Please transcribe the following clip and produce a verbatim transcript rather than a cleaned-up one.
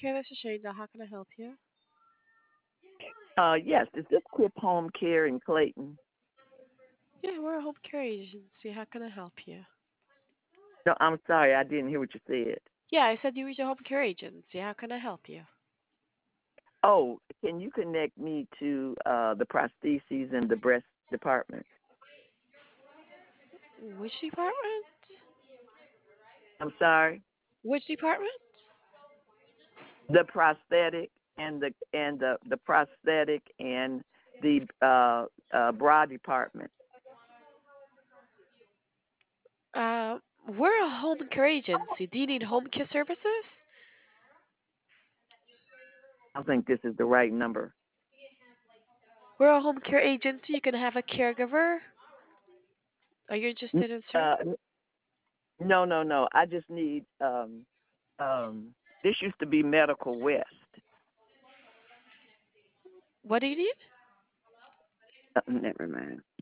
Care. This is Shada. How can I help you? Uh, yes, is this Quip Home Care in Clayton? Yeah, we're a home care agency. How can I help you? No, I'm sorry, I didn't hear what you said. Yeah, I said you reached a home care agency. How can I help you? Oh, can you connect me to uh, the prostheses and the breast department? Which department? I'm sorry, Which department? the prosthetic and the and the the prosthetic and the uh, uh, bra department. Uh, we're a home care agency. Do you need home care services? I think this is the right number. We're a home care agency. You can have a caregiver. Are you N- interested in service? Uh, n- no, no, no. I just need. Um, um, this used to be Medical West. What do you need? Uh, never mind.